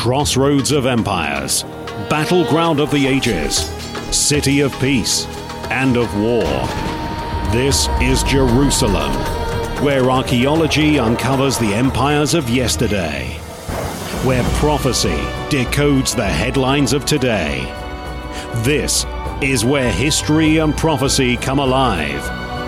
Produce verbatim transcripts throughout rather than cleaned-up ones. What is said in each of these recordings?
Crossroads of empires, battleground of the ages, city of peace and of war. This is Jerusalem, where archaeology uncovers the empires of yesterday, where prophecy decodes the headlines of today. This is where history and prophecy come alive.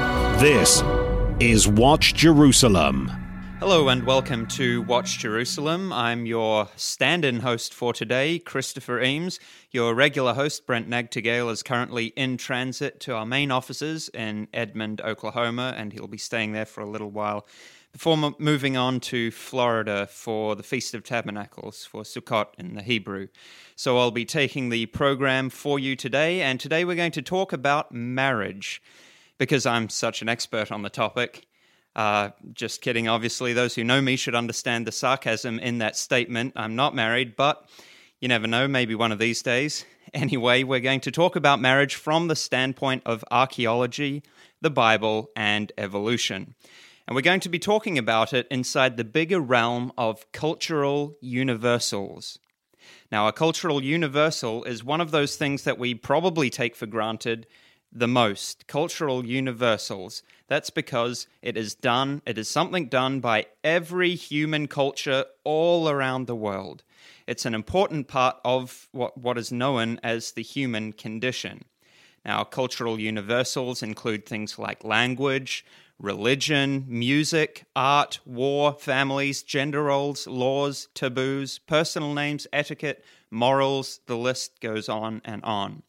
This is Watch Jerusalem. Hello and welcome to Watch Jerusalem. I'm your stand-in host for today, Christopher Eames. Your regular host, Brent Nagtigale, is currently in transit to our main offices in Edmond, Oklahoma, and he'll be staying there for a little while before m- moving on to Florida for the Feast of Tabernacles, for Sukkot in the Hebrew. So I'll be taking the program for you today, and today we're going to talk about marriage, because I'm such an expert on the topic. Uh, just kidding, obviously. Those who know me should understand the sarcasm in that statement. I'm not married, but you never know, maybe one of these days. Anyway, we're going to talk about marriage from the standpoint of archaeology, the Bible, and evolution. And we're going to be talking about it inside the bigger realm of cultural universals. Now, a cultural universal is one of those things that we probably take for granted the most. Cultural universals. That's because it is done, it is something done by every human culture all around the world. It's an important part of what, what is known as the human condition. Now, cultural universals include things like language, religion, music, art, war, families, gender roles, laws, taboos, personal names, etiquette, morals, the list goes on and on.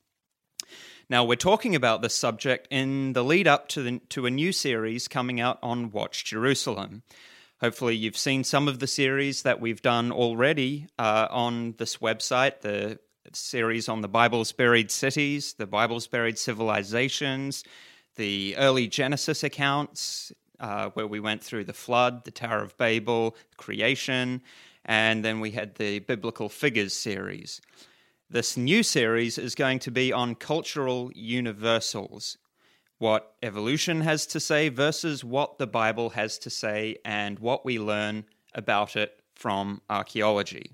Now, we're talking about this subject in the lead up to, the, to a new series coming out on Watch Jerusalem. Hopefully, you've seen some of the series that we've done already uh, on this website, the series on the Bible's buried cities, the Bible's buried civilizations, the early Genesis accounts, uh, where we went through the flood, the Tower of Babel, creation, and then we had the Biblical Figures series. This new series is going to be on cultural universals, what evolution has to say versus what the Bible has to say and what we learn about it from archaeology.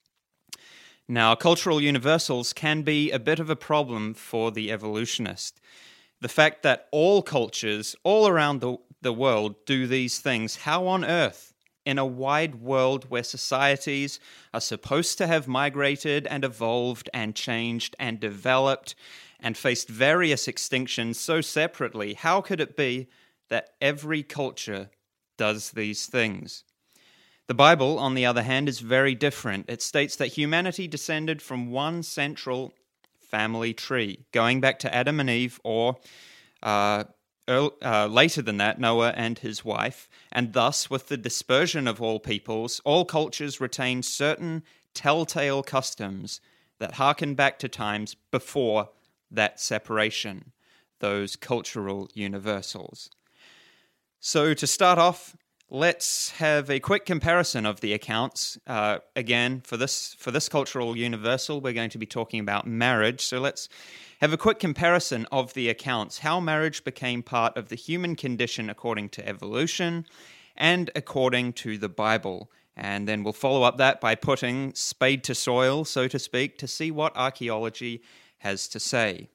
Now, cultural universals can be a bit of a problem for the evolutionist. The fact that all cultures all around the, the world do these things, how on earth, in a wide world where societies are supposed to have migrated and evolved and changed and developed and faced various extinctions so separately, how could it be that every culture does these things? The Bible, on the other hand, is very different. It states that humanity descended from one central family tree, going back to Adam and Eve, or uh, Uh, later than that, Noah and his wife, and thus, with the dispersion of all peoples, all cultures retain certain telltale customs that harken back to times before that separation, those cultural universals. So to start off, let's have a quick comparison of the accounts. Uh, again, for this for this cultural universal, we're going to be talking about marriage, so let's have a quick comparison of the accounts, how marriage became part of the human condition according to evolution and according to the Bible. And then we'll follow up that by putting spade to soil, so to speak, to see what archaeology has to say.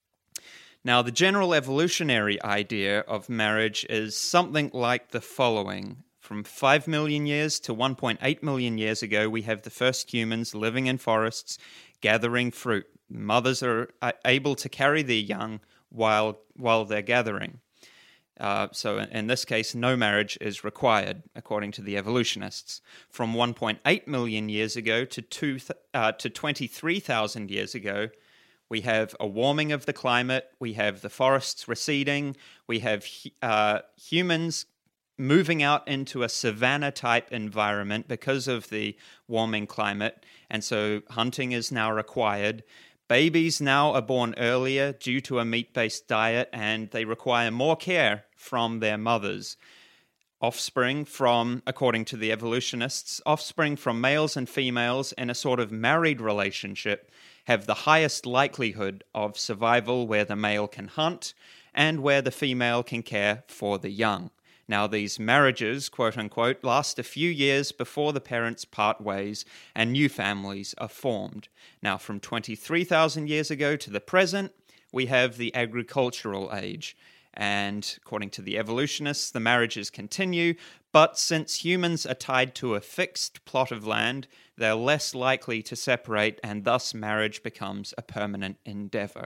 Now, the general evolutionary idea of marriage is something like the following. From five million years to one point eight million years ago, we have the first humans living in forests, gathering fruit. Mothers are able to carry their young while while they're gathering. Uh, so in this case, no marriage is required, according to the evolutionists. From one point eight million years ago to, two, uh, to twenty-three thousand years ago, we have a warming of the climate, we have the forests receding, we have uh, humans moving out into a savanna-type environment because of the warming climate, and so hunting is now required. Babies now are born earlier due to a meat-based diet, and they require more care from their mothers. Offspring from, according to the evolutionists, offspring from males and females in a sort of married relationship have the highest likelihood of survival where the male can hunt and where the female can care for the young. Now, these marriages, quote unquote, last a few years before the parents part ways and new families are formed. Now, from twenty-three thousand years ago to the present, we have the agricultural age. And according to the evolutionists, the marriages continue, but since humans are tied to a fixed plot of land, they're less likely to separate, and thus marriage becomes a permanent endeavor.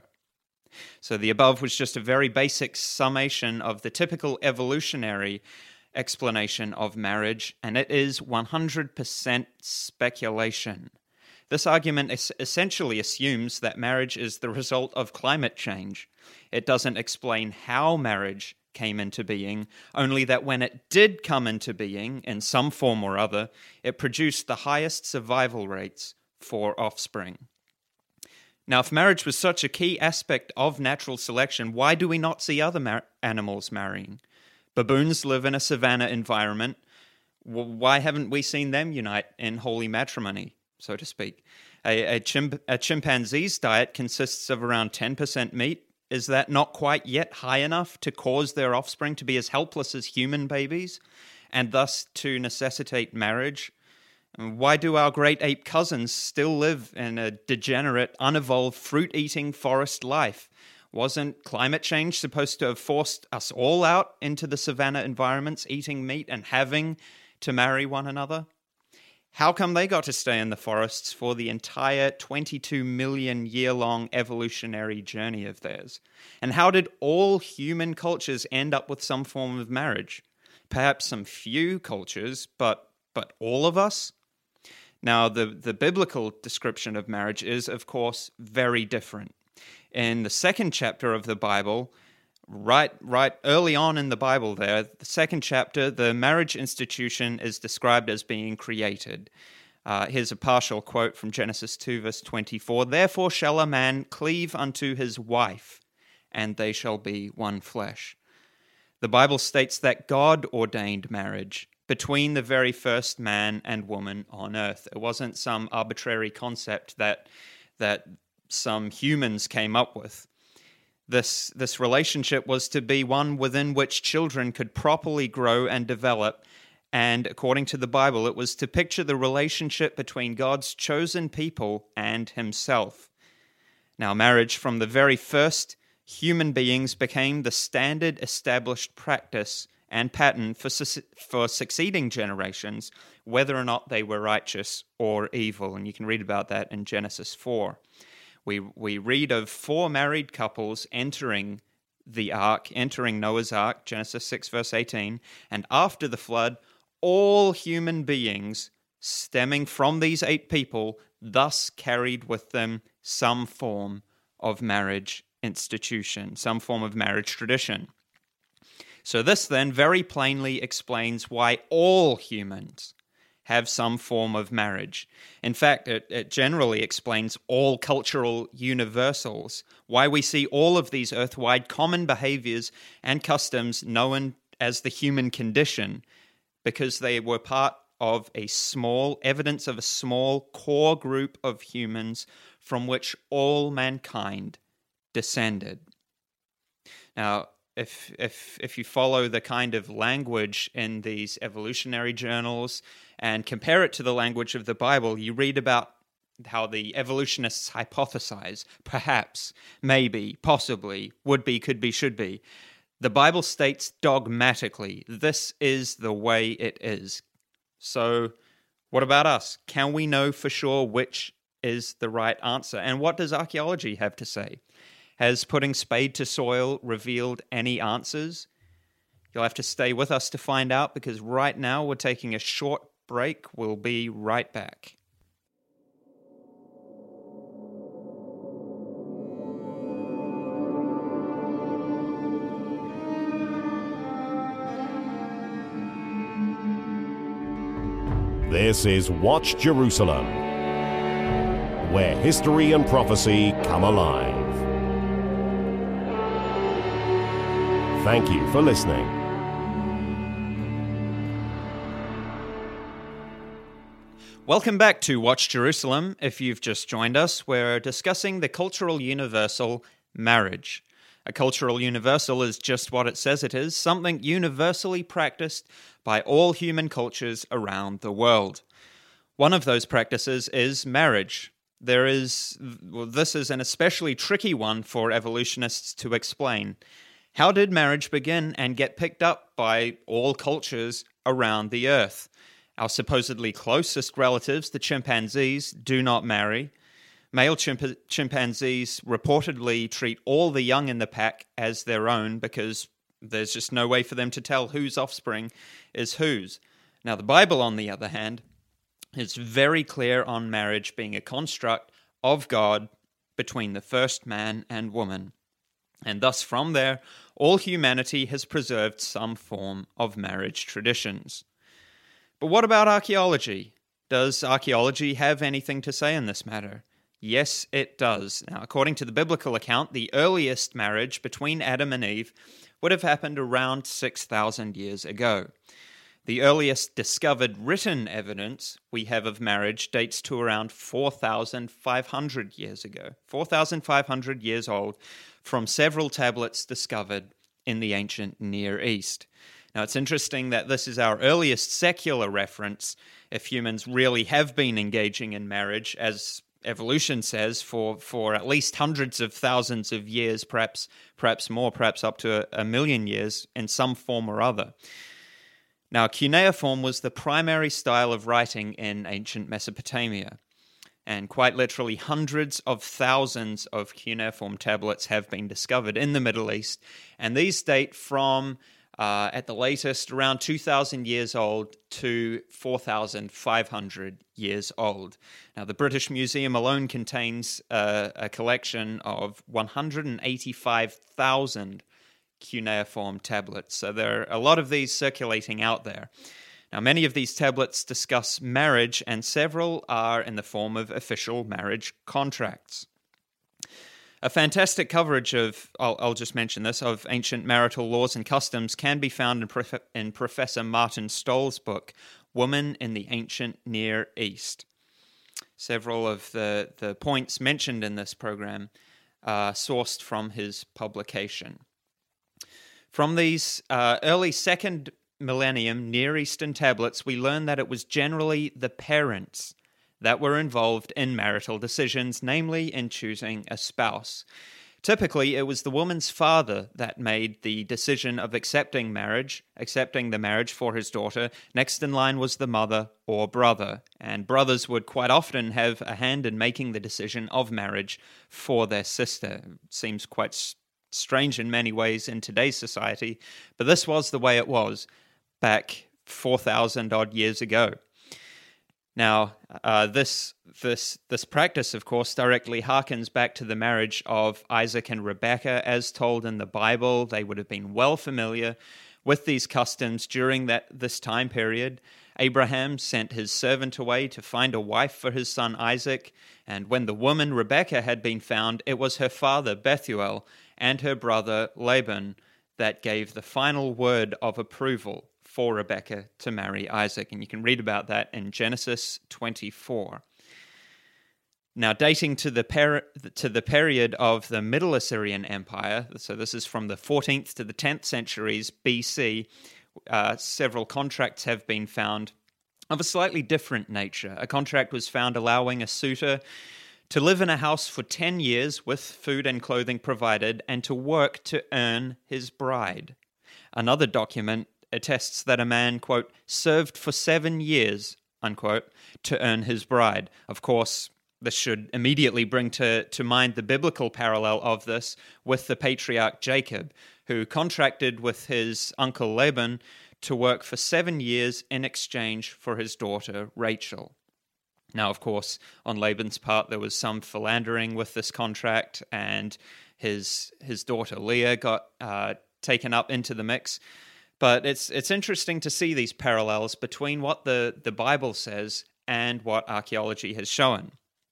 So the above was just a very basic summation of the typical evolutionary explanation of marriage, and it is one hundred percent speculation. This argument es- essentially assumes that marriage is the result of climate change. It doesn't explain how marriage came into being, only that when it did come into being in some form or other, it produced the highest survival rates for offspring. Now, if marriage was such a key aspect of natural selection, why do we not see other mar- animals marrying? Baboons live in a savanna environment. Why haven't we seen them unite in holy matrimony, so to speak? A, a, chimp- a chimpanzee's diet consists of around ten percent meat. Is that not quite yet high enough to cause their offspring to be as helpless as human babies, and thus to necessitate marriage? Why do our great ape cousins still live in a degenerate, unevolved, fruit-eating forest life? Wasn't climate change supposed to have forced us all out into the savanna environments, eating meat and having to marry one another? How come they got to stay in the forests for the entire twenty-two million year long evolutionary journey of theirs? And how did all human cultures end up with some form of marriage? Perhaps some few cultures, but but all of us? Now, the, the biblical description of marriage is, of course, very different. In the second chapter of the Bible, right, right early on in the Bible there, the second chapter, the marriage institution is described as being created. Uh, here's a partial quote from Genesis two, verse twenty-four. "Therefore shall a man cleave unto his wife, and they shall be one flesh." The Bible states that God ordained marriage between the very first man and woman on earth. It wasn't some arbitrary concept that that some humans came up with. This, this relationship was to be one within which children could properly grow and develop, and according to the Bible, it was to picture the relationship between God's chosen people and himself. Now, marriage from the very first human beings became the standard established practice and pattern for su- for succeeding generations, whether or not they were righteous or evil. And you can read about that in Genesis four. We we read of four married couples entering the ark, entering Noah's ark, Genesis six, verse eighteen, and after the flood, all human beings stemming from these eight people thus carried with them some form of marriage institution, some form of marriage tradition. So this then very plainly explains why all humans have some form of marriage. In fact, it, it generally explains all cultural universals, why we see all of these earth-wide common behaviors and customs known as the human condition, because they were part of a small, evidence of a small core group of humans from which all mankind descended. Now, If if if you follow the kind of language in these evolutionary journals and compare it to the language of the Bible, you read about how the evolutionists hypothesize, perhaps, maybe, possibly, would be, could be, should be. The Bible states dogmatically, this is the way it is. So, what about us? Can we know for sure which is the right answer? And what does archaeology have to say? Has putting spade to soil revealed any answers? You'll have to stay with us to find out, because right now we're taking a short break. We'll be right back. This is Watch Jerusalem, where history and prophecy come alive. Thank you for listening. Welcome back to Watch Jerusalem. If you've just joined us, we're discussing the cultural universal marriage. A cultural universal is just what it says it is, something universally practiced by all human cultures around the world. One of those practices is marriage. There is, well, this is an especially tricky one for evolutionists to explain. How did marriage begin and get picked up by all cultures around the earth? Our supposedly closest relatives, the chimpanzees, do not marry. Male chimp- chimpanzees reportedly treat all the young in the pack as their own because there's just no way for them to tell whose offspring is whose. Now, the Bible, on the other hand, is very clear on marriage being a construct of God between the first man and woman. And thus, from there, all humanity has preserved some form of marriage traditions. But what about archaeology? Does archaeology have anything to say in this matter? Yes, it does. Now, according to the biblical account, the earliest marriage between Adam and Eve would have happened around six thousand years ago. The earliest discovered written evidence we have of marriage dates to around four thousand five hundred years ago, four thousand five hundred years old, from several tablets discovered in the ancient Near East. Now, it's interesting that this is our earliest secular reference if humans really have been engaging in marriage, as evolution says, for, for at least hundreds of thousands of years, perhaps, perhaps more, perhaps up to a, a million years in some form or other. Now, cuneiform was the primary style of writing in ancient Mesopotamia, and quite literally hundreds of thousands of cuneiform tablets have been discovered in the Middle East, and these date from, uh, at the latest, around two thousand years old to four thousand five hundred years old. Now, the British Museum alone contains uh, a collection of one hundred eighty-five thousand cuneiform tablets. So there are a lot of these circulating out there. Now, many of these tablets discuss marriage, and several are in the form of official marriage contracts. A fantastic coverage of, I'll, I'll just mention this, of ancient marital laws and customs can be found in, Prof, in Professor Martin Stoll's book, Woman in the Ancient Near East. Several of the, the points mentioned in this program are sourced from his publication. From these uh, early second millennium Near Eastern tablets, we learn that it was generally the parents that were involved in marital decisions, namely in choosing a spouse. Typically, it was the woman's father that made the decision of accepting marriage, accepting the marriage for his daughter. Next in line was the mother or brother, and brothers would quite often have a hand in making the decision of marriage for their sister. It seems quite strange in many ways in today's society, but this was the way it was back four thousand odd years ago. Now, uh, this this this practice, of course, directly harkens back to the marriage of Isaac and Rebekah, as told in the Bible. They would have been well familiar with these customs during that this time period. Abraham sent his servant away to find a wife for his son Isaac, and when the woman Rebekah had been found, it was her father Bethuel and her brother Laban that gave the final word of approval for Rebekah to marry Isaac. And you can read about that in Genesis twenty-four. Now, dating to the per- to the period of the Middle Assyrian Empire, so this is from the fourteenth to the tenth centuries B C, uh, several contracts have been found of a slightly different nature. A contract was found allowing a suitor to live in a house for ten years with food and clothing provided, and to work to earn his bride. Another document attests that a man, quote, served for seven years, unquote, to earn his bride. Of course, this should immediately bring to, to mind the biblical parallel of this with the patriarch Jacob, who contracted with his uncle Laban to work for seven years in exchange for his daughter Rachel. Now, of course, on Laban's part, there was some philandering with this contract, and his his daughter Leah got uh, taken up into the mix. But it's it's interesting to see these parallels between what the, the Bible says and what archaeology has shown.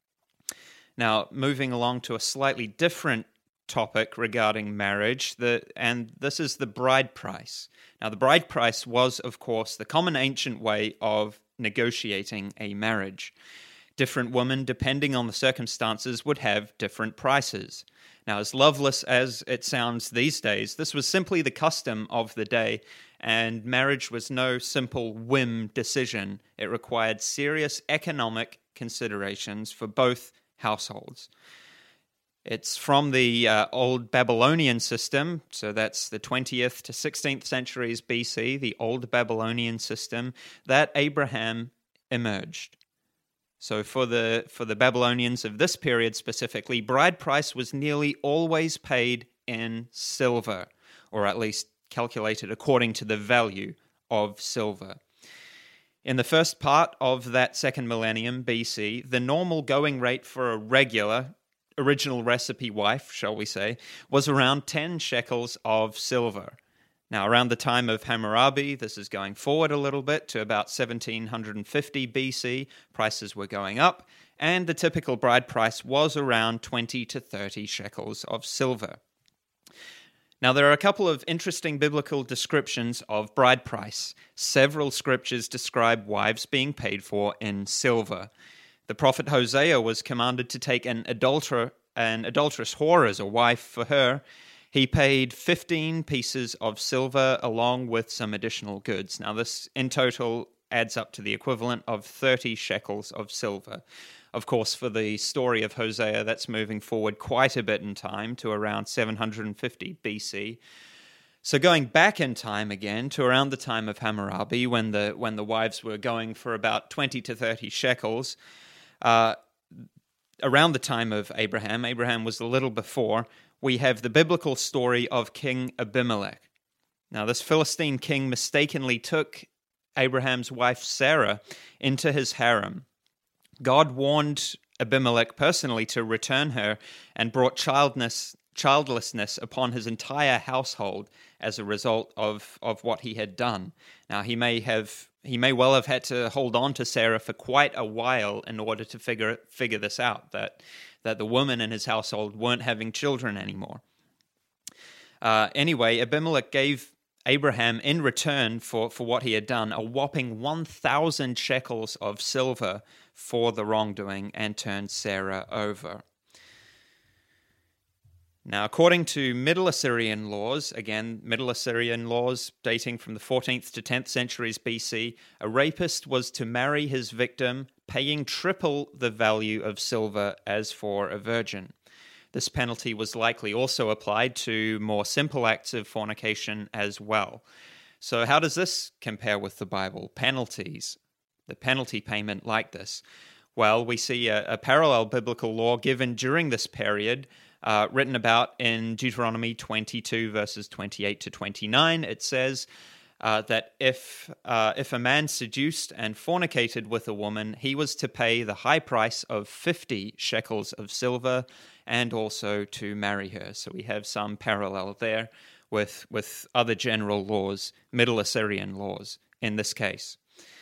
Now, moving along to a slightly different topic regarding marriage, the and this is the bride price. Now, the bride price was, of course, the common ancient way of negotiating a marriage. Different women, depending on the circumstances, would have different prices. Now, as loveless as it sounds these days, this was simply the custom of the day, and marriage was no simple whim decision. It required serious economic considerations for both households. It's from the uh, old Babylonian system, so that's the twentieth to sixteenth centuries B C, the old Babylonian system, that Abraham emerged. So for the for the Babylonians of this period specifically, bride price was nearly always paid in silver, or at least calculated according to the value of silver. In the first part of that second millennium B C, the normal going rate for a regular, original recipe wife, shall we say, was around ten shekels of silver. Now, around the time of Hammurabi, this is going forward a little bit to about seventeen fifty B C, prices were going up, and the typical bride price was around twenty to thirty shekels of silver. Now, there are a couple of interesting biblical descriptions of bride price. Several scriptures describe wives being paid for in silver. The prophet Hosea was commanded to take an adulterer, an adulterous whore as a wife for her. He paid fifteen pieces of silver along with some additional goods. Now, this in total adds up to the equivalent of thirty shekels of silver. Of course, for the story of Hosea, that's moving forward quite a bit in time to around seven fifty B C. So going back in time again to around the time of Hammurabi, when the when the wives were going for about twenty to thirty shekels, uh, around the time of Abraham, Abraham was a little before, we have the biblical story of King Abimelech. Now, this Philistine king mistakenly took Abraham's wife Sarah into his harem. God warned Abimelech personally to return her and brought childlessness, childlessness upon his entire household as a result of, of what he had done. Now, he may have he may well have had to hold on to Sarah for quite a while in order to figure figure this out, that that the women in his household weren't having children anymore. Uh, anyway, Abimelech gave Abraham, in return for, for what he had done, a whopping one thousand shekels of silver for the wrongdoing and turned Sarah over. Now, according to Middle Assyrian laws, again, Middle Assyrian laws dating from the fourteenth to tenth centuries B C, a rapist was to marry his victim, paying triple the value of silver as for a virgin. This penalty was likely also applied to more simple acts of fornication as well. So how does this compare with the Bible? Penalties, the penalty payment like this. Well, we see a, a parallel biblical law given during this period, uh, written about in Deuteronomy twenty-two, verses twenty-eight to twenty-nine. It says uh, that if uh, if a man seduced and fornicated with a woman, he was to pay the high price of fifty shekels of silver and also to marry her. So we have some parallel there with, with other general laws, Middle Assyrian laws in this case.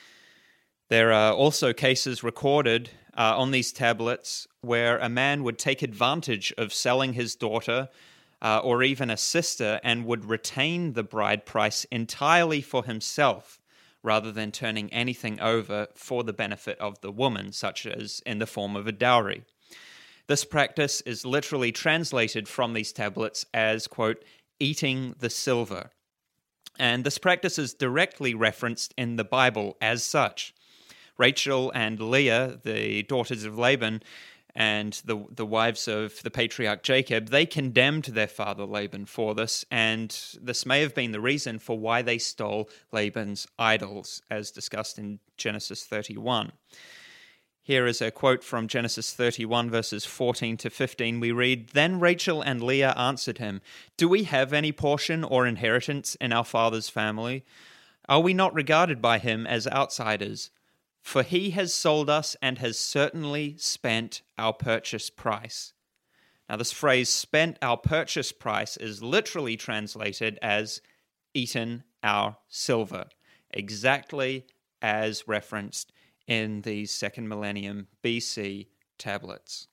There are also cases recorded uh, on these tablets where a man would take advantage of selling his daughter uh, or even a sister and would retain the bride price entirely for himself rather than turning anything over for the benefit of the woman, such as in the form of a dowry. This practice is literally translated from these tablets as, quote, eating the silver. And this practice is directly referenced in the Bible as such. Rachel and Leah, the daughters of Laban, and the the wives of the patriarch Jacob, they condemned their father Laban for this, and this may have been the reason for why they stole Laban's idols, as discussed in Genesis thirty-one. Here is a quote from Genesis thirty-one, verses fourteen to fifteen. We read, "Then Rachel and Leah answered him, 'Do we have any portion or inheritance in our father's family? Are we not regarded by him as outsiders? For he has sold us and has certainly spent our purchase price.'" Now, this phrase, "spent our purchase price," is literally translated as "eaten our silver," exactly as referenced in these second millennium B C tablets.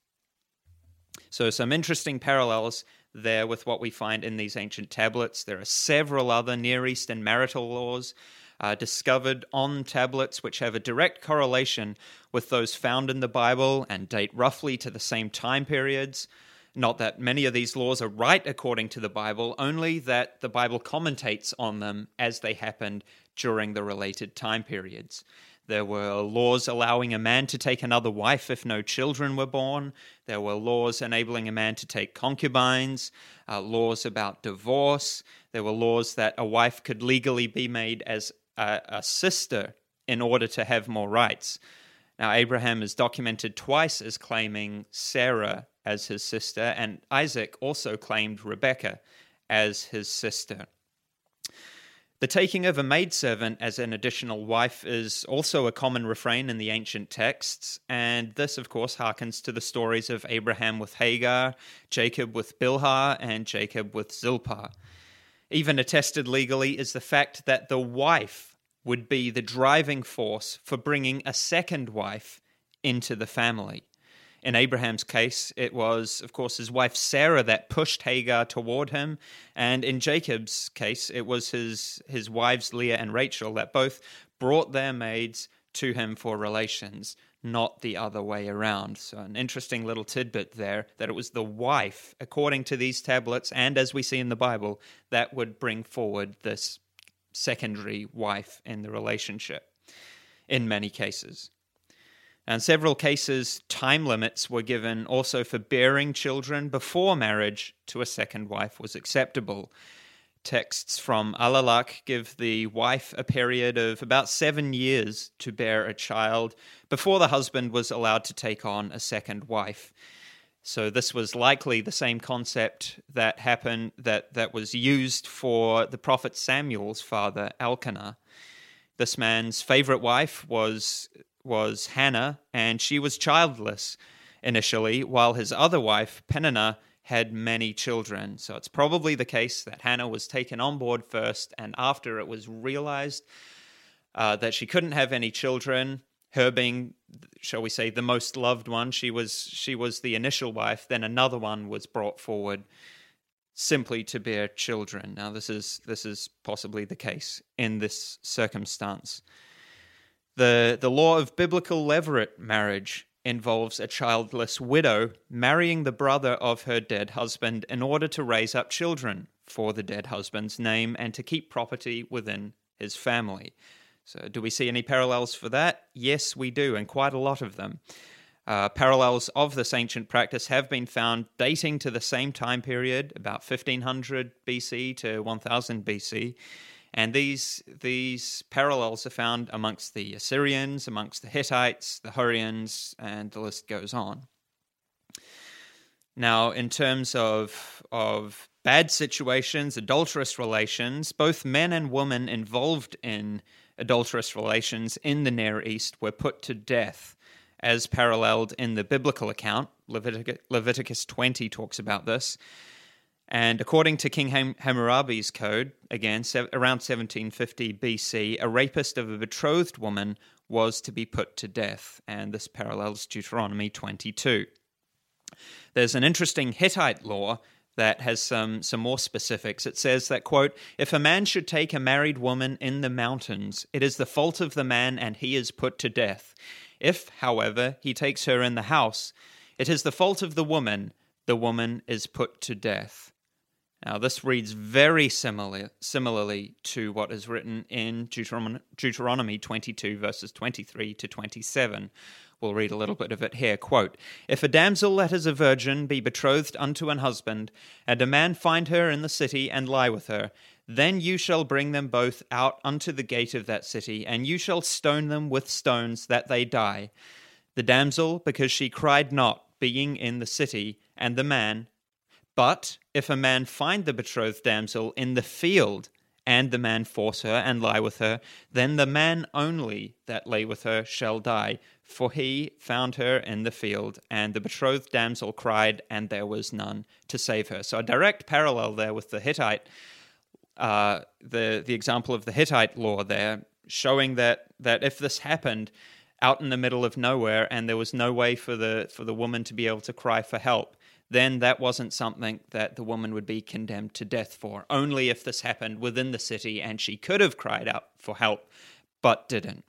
So some interesting parallels there with what we find in these ancient tablets. There are several other Near Eastern marital laws uh, discovered on tablets which have a direct correlation with those found in the Bible and date roughly to the same time periods. Not that many of these laws are right according to the Bible, only that the Bible commentates on them as they happened during the related time periods. There were laws allowing a man to take another wife if no children were born. There were laws enabling a man to take concubines, uh, laws about divorce. There were laws that a wife could legally be made as a, a sister in order to have more rights. Now, Abraham is documented twice as claiming Sarah as his sister, and Isaac also claimed Rebekah as his sister. The taking of a maidservant as an additional wife is also a common refrain in the ancient texts, and this, of course, harkens to the stories of Abraham with Hagar, Jacob with Bilhah, and Jacob with Zilpah. Even attested legally is the fact that the wife would be the driving force for bringing a second wife into the family. In Abraham's case, it was, of course, his wife Sarah that pushed Hagar toward him. And in Jacob's case, it was his, his wives Leah and Rachel that both brought their maids to him for relations, not the other way around. So an interesting little tidbit there, that it was the wife, according to these tablets, and as we see in the Bible, that would bring forward this secondary wife in the relationship, in many cases. In several cases, time limits were given also for bearing children before marriage to a second wife was acceptable. Texts from Alalak give the wife a period of about seven years to bear a child before the husband was allowed to take on a second wife. So this was likely the same concept that happened, that, that was used for the prophet Samuel's father, Elkanah. This man's favorite wife was was Hannah, and she was childless initially, while his other wife, Peninnah, had many children. So it's probably the case that Hannah was taken on board first, and after it was realized uh, that she couldn't have any children, her being, shall we say, the most loved one, she was she was the initial wife, then another one was brought forward simply to bear children. Now this is this is possibly the case in this circumstance. The, the law of biblical levirate marriage involves a childless widow marrying the brother of her dead husband in order to raise up children for the dead husband's name and to keep property within his family. So do we see any parallels for that? Yes, we do, and quite a lot of them. Uh, parallels of this ancient practice have been found dating to the same time period, about fifteen hundred B C to one thousand B C, and these these parallels are found amongst the Assyrians, amongst the Hittites, the Hurrians, and the list goes on. Now, in terms of, of bad situations, adulterous relations, both men and women involved in adulterous relations in the Near East were put to death, as paralleled in the biblical account. Leviticus, Leviticus twenty talks about this. And according to King Ham- Hammurabi's code, again, se- around seventeen fifty B C, a rapist of a betrothed woman was to be put to death, and this parallels Deuteronomy twenty-two. There's an interesting Hittite law that has some, some more specifics. It says that, quote, "If a man should take a married woman in the mountains, it is the fault of the man, and he is put to death. If, however, he takes her in the house, it is the fault of the woman, the woman is put to death." Now, this reads very similar, similarly to what is written in Deuteronomy, Deuteronomy twenty-two, verses twenty-three to twenty-seven. We'll read a little bit of it here. Quote, "If a damsel that is a virgin be betrothed unto an husband, and a man find her in the city and lie with her, then you shall bring them both out unto the gate of that city, and you shall stone them with stones that they die. The damsel, because she cried not, being in the city, and the man. But if a man find the betrothed damsel in the field, and the man force her and lie with her, then the man only that lay with her shall die, for he found her in the field, and the betrothed damsel cried, and there was none to save her." So a direct parallel there with the Hittite, uh, the the example of the Hittite law there, showing that that if this happened out in the middle of nowhere, and there was no way for the for the woman to be able to cry for help, then that wasn't something that the woman would be condemned to death for, only if this happened within the city and she could have cried out for help, but didn't.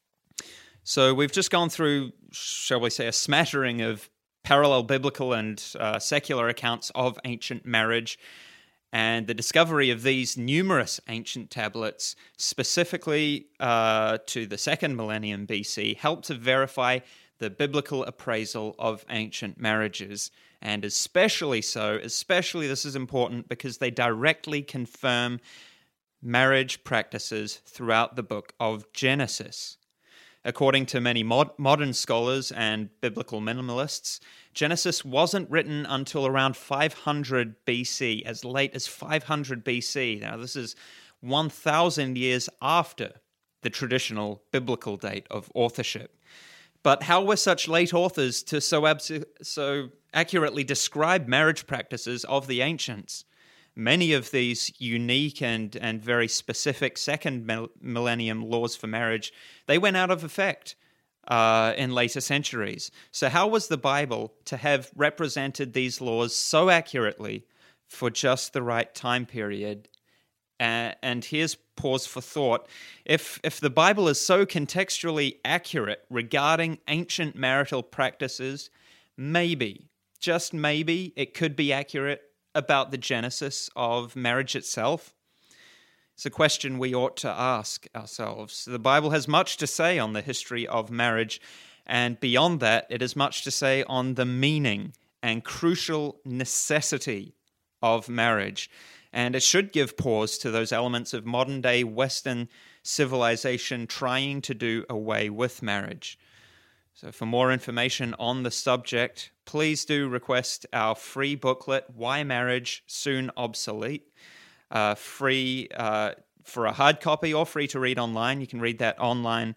So we've just gone through, shall we say, a smattering of parallel biblical and uh, secular accounts of ancient marriage, and the discovery of these numerous ancient tablets, specifically uh, to the second millennium B C, helped to verify the biblical appraisal of ancient marriages. And especially so, especially this is important because they directly confirm marriage practices throughout the book of Genesis. According to many mod- modern scholars and biblical minimalists, Genesis wasn't written until around five hundred B C, as late as five hundred B C. Now, this is one thousand years after the traditional biblical date of authorship. But how were such late authors to so, abso- so accurately describe marriage practices of the ancients? Many of these unique and, and very specific second millennium laws for marriage, they went out of effect uh, in later centuries. So how was the Bible to have represented these laws so accurately for just the right time period? Uh, and here's pause for thought. If, if the Bible is so contextually accurate regarding ancient marital practices, maybe, just maybe, it could be accurate about the genesis of marriage itself? It's a question we ought to ask ourselves. The Bible has much to say on the history of marriage, and beyond that, it has much to say on the meaning and crucial necessity of marriage. And it should give pause to those elements of modern-day Western civilization trying to do away with marriage. So for more information on the subject, please do request our free booklet, Why Marriage Soon Obsolete, uh, free uh, for a hard copy or free to read online. You can read that online,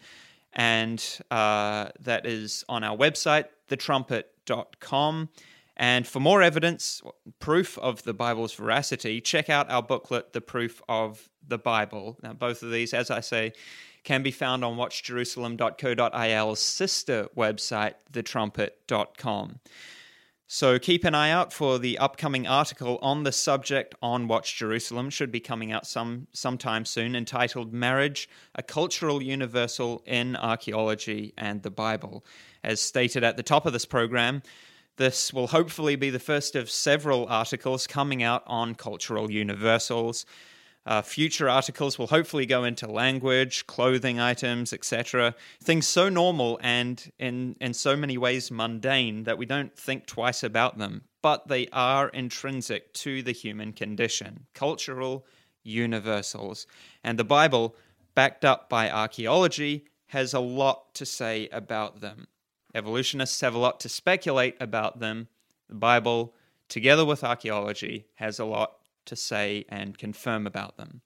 and uh, that is on our website, the trumpet dot com. And for more evidence, proof of the Bible's veracity, check out our booklet, The Proof of the Bible. Now, both of these, as I say, can be found on watch jerusalem dot co dot il's sister website, the trumpet dot com. So keep an eye out for the upcoming article on the subject on Watch Jerusalem. Should be coming out some sometime soon, entitled Marriage, a Cultural Universal in Archaeology and the Bible. As stated at the top of this program, this will hopefully be the first of several articles coming out on cultural universals. Uh, future articles will hopefully go into language, clothing items, et cetera. Things so normal and in, in so many ways mundane that we don't think twice about them, but they are intrinsic to the human condition. Cultural universals. And the Bible, backed up by archaeology, has a lot to say about them. Evolutionists have a lot to speculate about them. The Bible, together with archaeology, has a lot to say and confirm about them.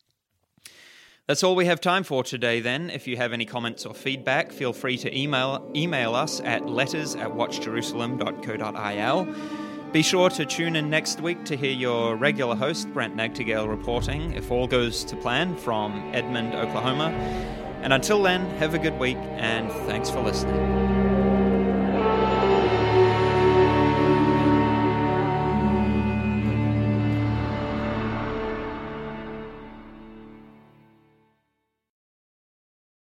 That's all we have time for today then. If you have any comments or feedback, feel free to email email us at letters at watch jerusalem dot co dot il. Be sure to tune in next week to hear your regular host, Brent Nagtigale, reporting, if all goes to plan, from Edmond, Oklahoma. And until then, have a good week, and thanks for listening.